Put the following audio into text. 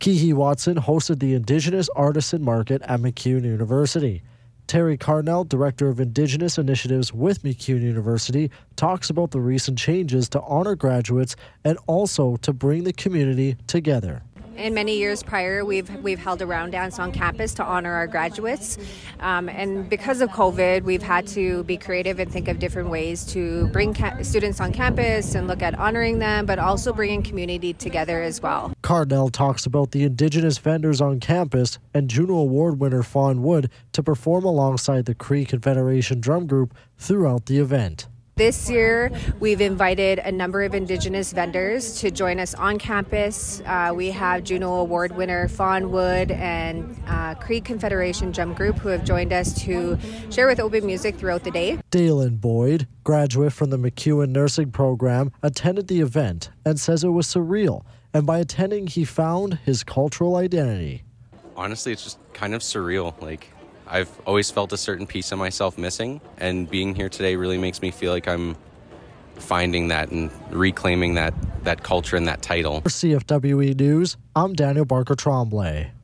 Kihi Watson hosted the Indigenous Artisan Market at MacEwan University. Terry Carnell, Director of Indigenous Initiatives with MacEwan University, talks about the recent changes to honor graduates and also to bring the community together. In many years prior, we've held a round dance on campus to honor our graduates. And because of COVID, we've had to be creative and think of different ways to bring students on campus and look at honoring them, but also bringing community together as well. Cardinal talks about the Indigenous vendors on campus and Juno Award winner Fawn Wood to perform alongside the Cree Confederation Drum Group throughout the event. This year, we've invited a number of Indigenous vendors to join us on campus. We have Juno Award winner Fawn Wood and Cree Confederation Drum Group who have joined us to share with open music throughout the day. Dalen Boyd, graduate from the MacEwan Nursing Program, attended the event and says it was surreal. And by attending, he found his cultural identity. Honestly, it's just kind of surreal. I've always felt a certain piece of myself missing, and being here today really makes me feel like I'm finding that and reclaiming that culture and that title. For CFWE News, I'm Daniel Barker Tremblay.